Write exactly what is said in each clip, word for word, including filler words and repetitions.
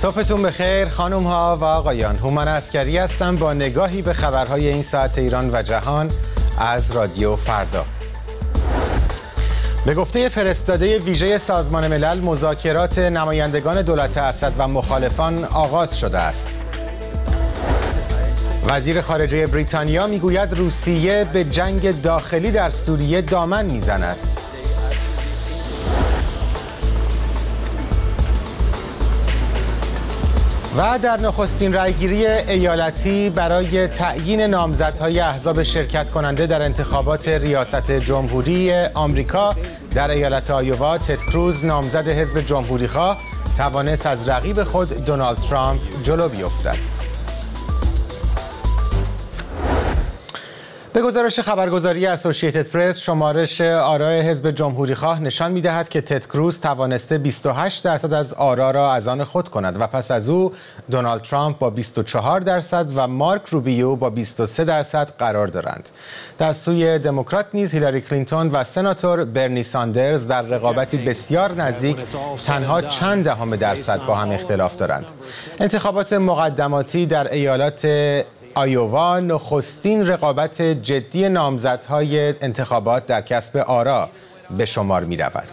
صبحتون بخیر خانم ها و آقایان. هومن عسکری هستم با نگاهی به خبرهای این ساعت ایران و جهان از رادیو فردا. به گفته فرستاده ویژه سازمان ملل، مذاکرات نمایندگان دولت اسد و مخالفان آغاز شده است. وزیر خارجه بریتانیا میگوید روسیه به جنگ داخلی در سوریه دامن میزند. و در نخستین رأیگیری ایالتی برای تعیین نامزدهای احزاب شرکت کننده در انتخابات ریاست جمهوری آمریکا در ایالت آیووا، تد کروز نامزد حزب جمهوری‌خواه توانست از رقیب خود دونالد ترامپ جلو بیفتد. به گزارش خبرگزاری اسوسییتد پرس، شمارش آرای حزب جمهوری‌خواه نشان می‌دهد که تد کروز توانسته بیست و هشت درصد از آرا را از آن خود کند و پس از او دونالد ترامپ با بیست و چهار درصد و مارک روبیو با بیست و سه درصد قرار دارند. در سوی دموکرات نیز هیلاری کلینتون و سناتور برنی ساندرز در رقابتی بسیار نزدیک تنها چند دهم درصد با هم اختلاف دارند. انتخابات مقدماتی در ایالات آیووا نخستین رقابت جدی نامزدهای انتخابات در کسب آرا به شمار می رود.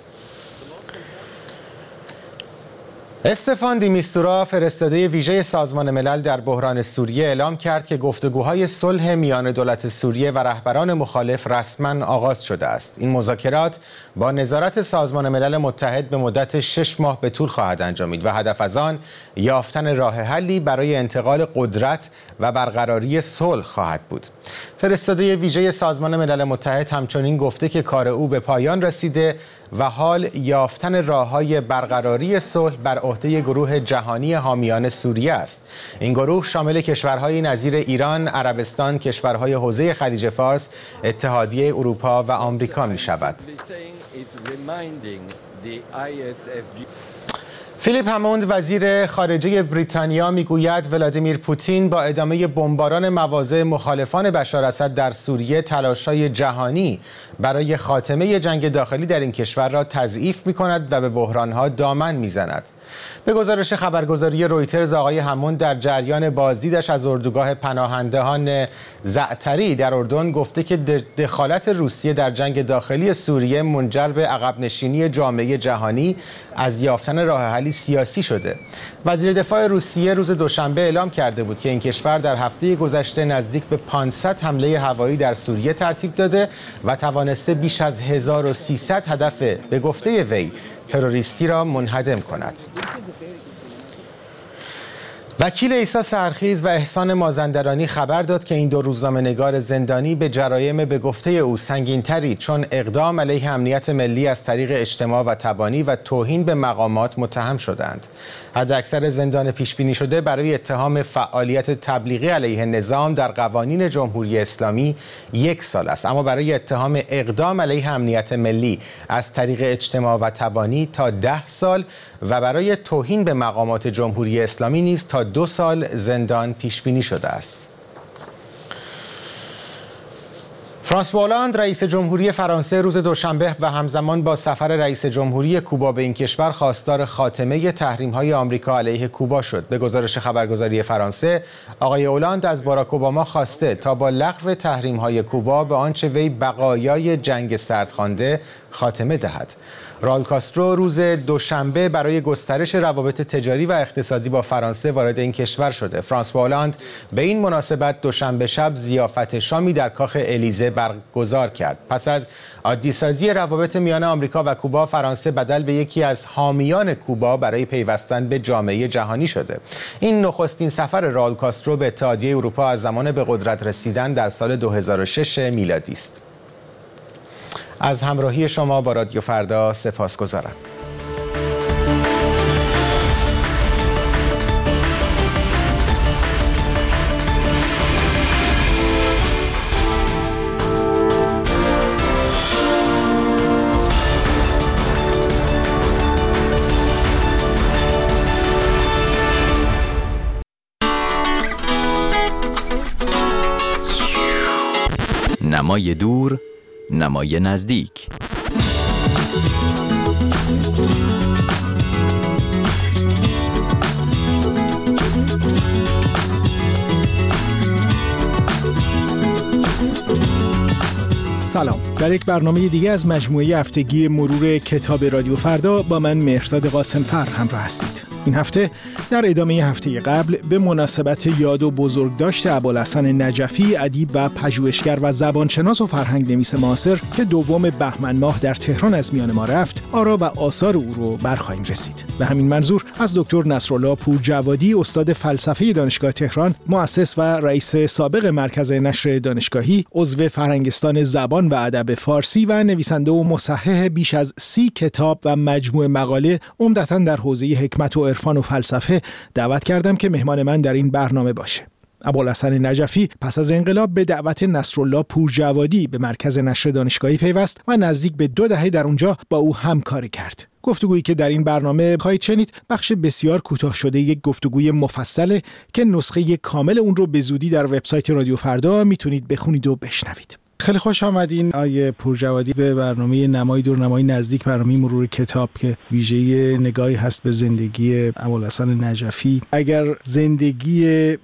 استفان دی میستورا، فرستاده ویژه سازمان ملل در بحران سوریه، اعلام کرد که گفتگوهای صلح میان دولت سوریه و رهبران مخالف رسما آغاز شده است. این مذاکرات با نظارت سازمان ملل متحد به مدت شش ماه به طول خواهد انجامید و هدف از آن یافتن راه حلی برای انتقال قدرت و برقراری صلح خواهد بود. فرستاده ویژه سازمان ملل متحد همچنین گفته که کار او به پایان رسیده و حال یافتن راه‌های برقراری صلح بر عهده گروه جهانی حامیان سوریه است. این گروه شامل کشورهای نظیر ایران، عربستان، کشورهای حوزه خلیج فارس، اتحادیه اروپا و آمریکا می شود. فیلیپ هموند، وزیر خارجه بریتانیا، میگوید ولادیمیر پوتین با ادامه بمباران مواضع مخالفان بشار اسد در سوریه تلاش‌های جهانی برای خاتمه جنگ داخلی در این کشور را تضعیف می‌کند و به بحران‌ها دامن می‌زند. به گزارش خبرگزاری رویترز، آقای هموند در جریان بازدیدش از اردوگاه پناهندگان زعتری در اردن گفته که دخالت روسیه در جنگ داخلی سوریه منجر به عقب نشینی جامعه جهانی از یافتن راه حلی سیاسی شده. وزیر دفاع روسیه روز دوشنبه اعلام کرده بود که این کشور در هفته گذشته نزدیک به پانصد حمله هوایی در سوریه ترتیب داده و توانسته بیش از هزار و سیصد هدف به گفته وی تروریستی را منهدم کند. وکیل عیسی سحرخیز و احسان مازندرانی خبر داد که این دو روزنامه‌نگار زندانی به جرایم به گفته او سنگین‌تری چون اقدام علیه امنیت ملی از طریق اجتماع و تبانی و توهین به مقامات متهم شدند. حداکثر زندان پیش‌بینی شده برای اتهام فعالیت تبلیغی علیه نظام در قوانین جمهوری اسلامی یک سال است، اما برای اتهام اقدام علیه امنیت ملی از طریق اجتماع و تبانی تا ده سال و برای توهین به مقامات جمهوری اسلامی نیز تا دو سال زندان پیش بینی شده است. فرانسوا اولاند، رئیس جمهوری فرانسه، روز دوشنبه و همزمان با سفر رئیس جمهوری کوبا به این کشور خواستار خاتمه تحریم‌های آمریکا علیه کوبا شد. به گزارش خبرگزاری فرانسه، آقای اولاند از باراک اوباما خواسته تا با لغو تحریم‌های کوبا به آنچه وی بقایای جنگ سرد خوانده خاتمه دهد. رائول کاسترو روز دوشنبه برای گسترش روابط تجاری و اقتصادی با فرانسه وارد این کشور شده. فرانسوا اولاند به این مناسبت دوشنبه شب ضیافت شامی در کاخ الیزه برگزار کرد. پس از عادی‌سازی روابط میان آمریکا و کوبا، فرانسه بدل به یکی از حامیان کوبا برای پیوستن به جامعه جهانی شده. این نخستین سفر رائول کاسترو به اتحادیه اروپا از زمان به قدرت رسیدن در سال دو هزار و شش میلادی است. از همراهی شما با رادیو فردا سپاسگزارم. نمای دور، نمای نزدیک. سلام. در یک برنامه دیگه از مجموعه هفتگی مرور کتاب رادیو فردا با من مهرداد قاسم‌فر همراه هستید. این هفته در ادامه هفته قبل به مناسبت یاد و بزرگداشت ابوالحسن نجفی، ادیب و پژوهشگر و زبانشناس و فرهنگ نویس معاصر که دوم بهمن ماه در تهران از میان ما رفت، آرا و آثار او رو برخواهیم رسید. به همین منظور از دکتر نصرالله پورجوادی، استاد فلسفه دانشگاه تهران، مؤسس و رئیس سابق مرکز نشر دانشگاهی، عضو فرهنگستان زبان و ادب فارسی و نویسنده و مصحح بیش از سی کتاب و مجموعه مقاله عمدتاً در حوزه حکمت و عرفان و فلسفه دعوت کردم که مهمان من در این برنامه باشه. ابوالحسن نجفی پس از انقلاب به دعوت نصرالله پورجوادی به مرکز نشر دانشگاهی پیوست و نزدیک به دو دهه در اونجا با او همکاری کرد. گفتگویی که در این برنامه خواهید شنید بخش بسیار کوتاه شده یک گفتگوی مفصله که نسخه کامل اون رو به زودی در وبسایت رادیو فردا میتونید بخونید و بشنوید. خیلی خوش آمدین آقای پورجوادی به برنامه نمای دور نمای نزدیک، برنامه مرور کتاب که ویژه نگاهی هست به زندگی ابوالحسن نجفی. اگر زندگی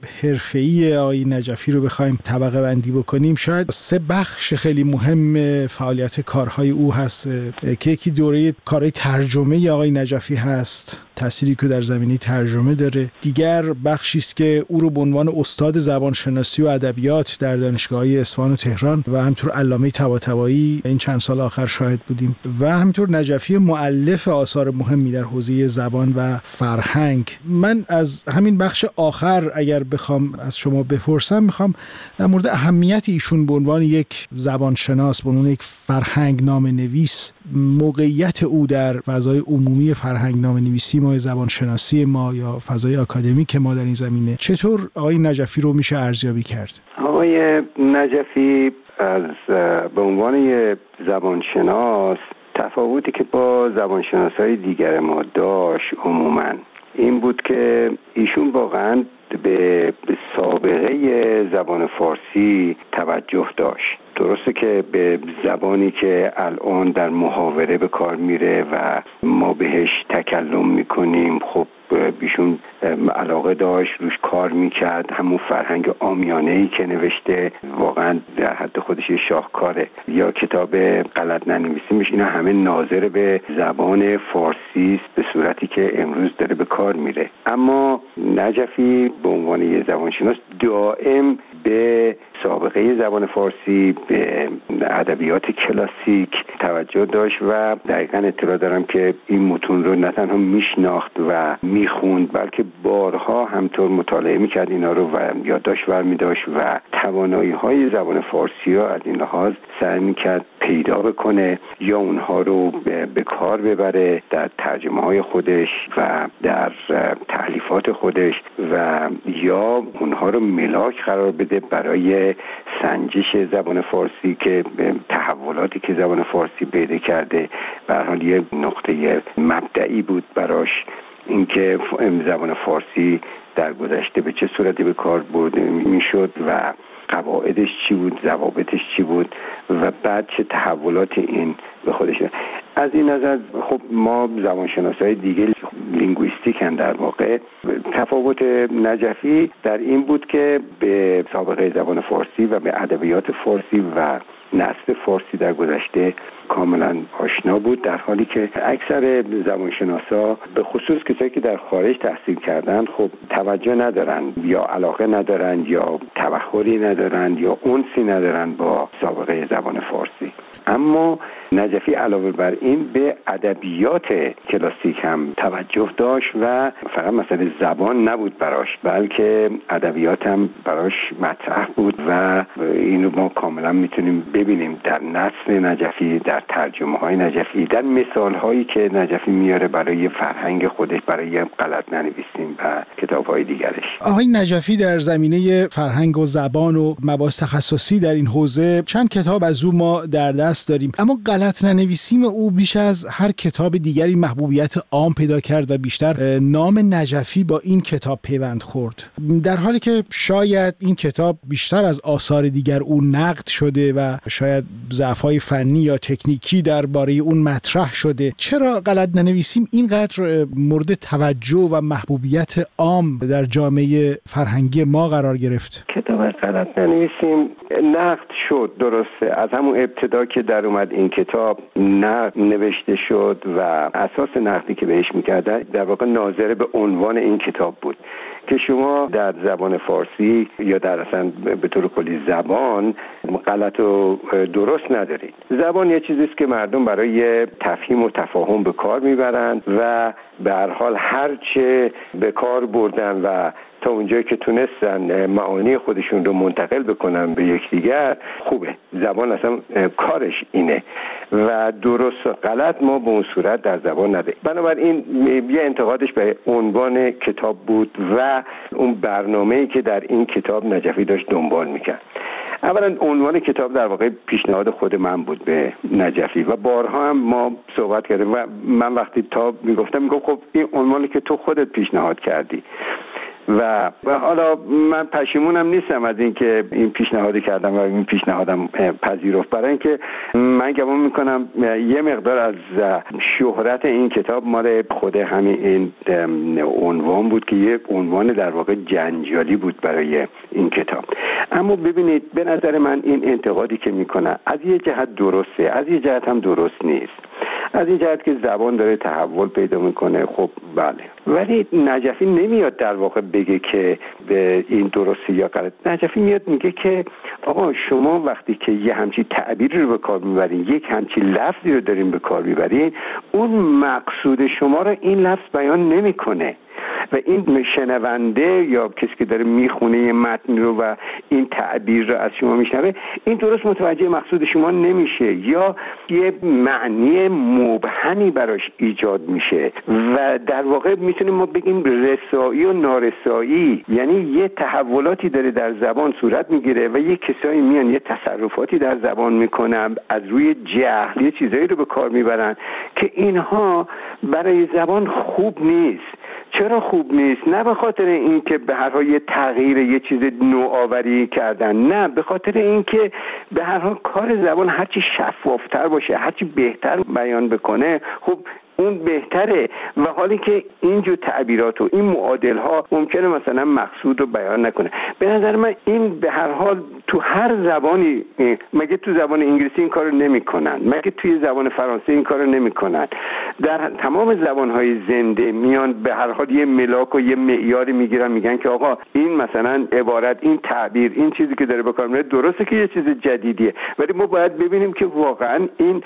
حرفه‌ای آقای نجفی رو بخوایم طبقه بندی بکنیم، شاید سه بخش خیلی مهم فعالیت کارهای او هست که یکی دوره کارهای ترجمه آقای نجفی هست، تأثیری که در زمینه ترجمه داره. دیگر بخشی است که او رو به عنوان استاد زبانشناسی و ادبیات در دانشگاه‌های اصفهان و تهران و همینطور علامه طباطبایی این چند سال آخر شاهد بودیم، و همینطور نجفی مؤلف آثار مهمی در حوزه زبان و فرهنگ. من از همین بخش آخر اگر بخوام از شما بپرسم، میخوام در مورد اهمیت ایشون به عنوان یک زبانشناس، به عنوان یک فرهنگ نامه‌نویس، موقعیت او در فضای عمومی فرهنگ نامه‌نویسی ما، زبانشناسی ما یا فضای آکادمیک ما در این زمینه، چطور آقای نجفی رو میشه ارزیابی کرد؟ آقای نجفی از به عنوان یک زبانشناس تفاوتی که با زبانشناسای دیگر ما داشت عموما این بود که ایشون واقعا به سابقه زبان فارسی توجه داشت. درسته که به زبانی که الان در محاوره به کار میره و ما بهش تکلم میکنیم، خب بیشون علاقه داشت، روش کار میکرد. همون فرهنگ عامیانه‌ای که نوشته واقعا در حد خودش شاهکاره. یا کتاب غلط ننویسیمش، اینا همه ناظر به زبان فارسی است به صورتی که امروز داره به کار میره. اما نجفی به عنوان یه زبانشناس دائم به سابقه زبان فارسی، به ادبیات کلاسیک توجه داشت و دقیقاً اطلاع دارم که این متون رو نه تنها میشناخت و میخوند، بلکه بارها همطور مطالعه میکرد اینا رو و یادداشت برمی‌داشت و توانایی‌های زبان فارسی ها از این لحاظ سعی میکرد پیدا بکنه یا اونها رو به کار ببره در ترجمه‌های خودش و در تألیفات خودش و یا اونها رو ملاک قرار بده برای سنجش زبان فارسی که تحولاتی که زبان فارسی پیدا کرده به هر حال یه نقطه مبدئی بود براش، اینکه زبان فارسی در گذشته به چه صورتی به کار برده میشد و قواعدش چی بود، ضوابطش چی بود و بعد چه تحولات این به خودش. از این نظر خب ما زبانشناسای دیگه لینگویستیک هم در واقع، تفاوت نجفی در این بود که به سابقه زبان فارسی و به ادبیات فارسی و نسل فارسی در گذشته کاملا آشنا بود، در حالی که اکثر زبانشناسا به خصوص کسایی که در خارج تحصیل کردن خب توجه ندارن یا علاقه ندارن یا تبحری ندارن یا انسی ندارن با سابقه زبان فارسی. اما نجفی علاوه بر این به ادبیات کلاسیک هم توجه داشت و فقط مسئله زبان نبود براش، بلکه ادبیات هم براش مطرح بود و اینو ما کاملا میتونیم ببینیم در نسل نجفی، در ترجمه های نجفی، در مثال هایی که نجفی میاره برای فرهنگ خودش، برای غلط ننویسیم و کتاب های دیگرش. آقای نجفی در زمینه فرهنگ و زبان و مباحث تخصصی در این حوزه چند کتاب از او ما در دست داریم، اما غلط ننویسیم او بیش از هر کتاب دیگری محبوبیت عام پیدا کرد و بیشتر نام نجفی با این کتاب پیوند خورد، در حالی که شاید این کتاب بیشتر از آثار دیگر او نقد شده و شاید ضعف‌های فنی یا تکنیکی درباره اون مطرح شده. چرا غلط ننویسیم اینقدر مورد توجه و محبوبیت عام در جامعه فرهنگی ما قرار گرفت؟ کتاب غلط ننویسیم نقد شد، درسته، از همون ابتدا که در اومد این کتاب نقد نوشته شد و اساس نقدی که بهش میکردن در واقع ناظر به عنوان این کتاب بود که شما در زبان فارسی یا در اصلا به طور کلی زبان غلط و درست ندارید. زبان یه چیزی است که مردم برای تفهیم و تفاهم به کار میبرند و به هر حال هر چه به کار بردن و تا اونجایی که تونستن معانی خودشون رو منتقل بکنن به یکدیگر خوبه. زبان اصلا کارش اینه و درست و غلط ما به اون صورت در زبان نداریم. بنابراین یه انتقادش به عنوان کتاب بود و اون برنامه‌ای که در این کتاب نجفی داشت دنبال میکرد. اولا عنوان کتاب در واقع پیشنهاد خود من بود به نجفی و بارها هم ما صحبت کردیم و من وقتی تا میگفتم میگفت خب این عنوانی که تو خودت پیشنهاد کردی و حالا من پشیمونم نیستم از اینکه این پیشنهادی کردم و این پیشنهادم پذیرفت، برای اینکه من گمان میکنم یه مقدار از شهرت این کتاب مال خود همین این عنوان بود که یه عنوان در واقع جنجالی بود برای این کتاب. اما ببینید به نظر من این انتقادی که میکنه از یه جهت درسته، از یه جهت هم درست نیست. از این جهت که زبان داره تحول پیدا میکنه، خب بله، ولی نجفی نمیاد در واقع بگه که به این درسته یا غلط. نجفی میاد میگه که آقا شما وقتی که یه همچی تعبیری رو به کار میبرین، یک همچی لفظی رو دارین به کار میبرین، اون مقصود شما رو این لفظ بیان نمیکنه و این شنونده یا کسی که داره میخونه یه متن رو و این تعبیر رو از شما میشنوه، این درست متوجه مقصود شما نمیشه یا یه معنی مبهمی براش ایجاد میشه و در واقع میتونیم ما بگیم رسایی و نارسایی، یعنی یه تحولاتی داره در زبان صورت میگیره و یه کسایی میان یه تصرفاتی در زبان میکنن، از روی جهل یه چیزایی رو به کار میبرن که اینها برای زبان خوب نیست. چرا خوب نیست؟ نه به خاطر اینکه به هر حال یه تغییر یه چیز نوآوری کردن، نه به خاطر اینکه به هر حال کار زبان هرچی شفافتر باشه، هرچی بهتر بیان بکنه، خب اون بهتره. و حالی که اینجور تعبیرات و این معادل ها ممکنه مثلا مقصود رو بیان نکنه. به نظر من این به هر حال تو هر زبانی، مگه تو زبان انگلیسی این کارو نمیکنن؟ مگه توی زبان فرانسه این کارو نمیکنن؟ در تمام زبانهای زنده میان به هر حال یه ملاک و یه معیاری میگیرن، میگن که آقا این مثلا عبارت، این تعبیر، این چیزی که داره به کار میره درسته که یه چیز جدیدیه، ولی ما باید ببینیم که واقعا این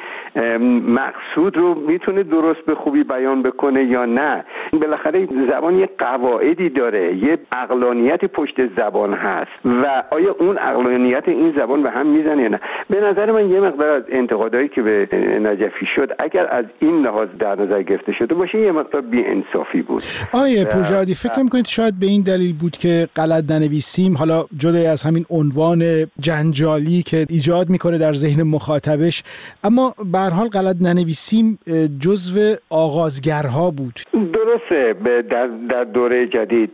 مقصود رو میتونه درست به خوبی بیان بکنه یا نه. بالاخره زبان یه قواعدی داره، یه عقلانیت پشت زبان هست و آیا اون عقلانیت این زبان به هم میزنه یا نه؟ به نظر من یه مقدار از انتقادایی که به نجفی شد اگر از این لحاظ در نظر گرفته شده باشه یه مقدار بی‌انصافی بود. آیه پورژادی فکر نمی‌کنید شاید به این دلیل بود که غلط ننویسیم، حالا جدای از همین عنوان جنجالی که ایجاد میکنه در ذهن مخاطبش، اما به هر حال غلط ننویسیم جزو آغازگرها بود؟ درسته. در در دوره جدید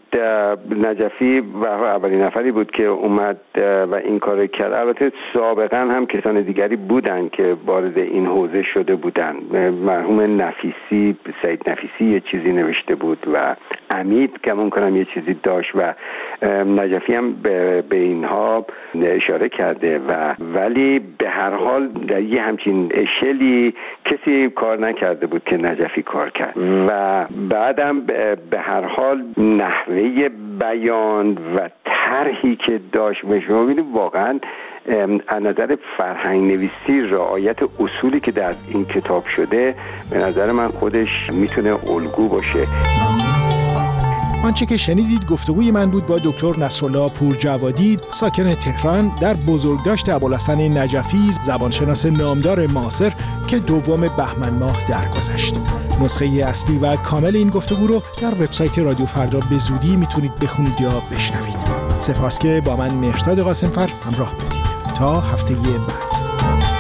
نجفی و اولین نفری بود که اومد و این کار کرد. البته سابقا هم کسان دیگری بودن که وارد این حوزه شده بودن. مرحوم نفیسی، سید نفیسی یه چیزی نوشته بود و امید گمان کنم یه چیزی داشت و نجفی هم به, به اینها اشاره کرده و ولی به هر حال در یه همچین اشلی کسی کار نکرده بود که نجفی کار کرد و بعدم به هر حال نحوه بیان و طرحی که داشت شما ببینید واقعا از نظر فرهنگ نویسی رعایت اصولی که در این کتاب شده به نظر من خودش میتونه الگو باشه. آنچه که شنیدید گفتگوی من بود با دکتر نصرالله پورجوادی، ساکن تهران، در بزرگداشت ابوالحسن نجفی، زبانشناس نامدار معاصر که دوم بهمن ماه درگذشت. نسخه اصلی و کامل این گفتگو رو در وبسایت رادیو فردا به زودی میتونید بخونید یا بشنوید. سپاس که با من مهرزاد قاسمفر همراه بودید. تا هفته بعد.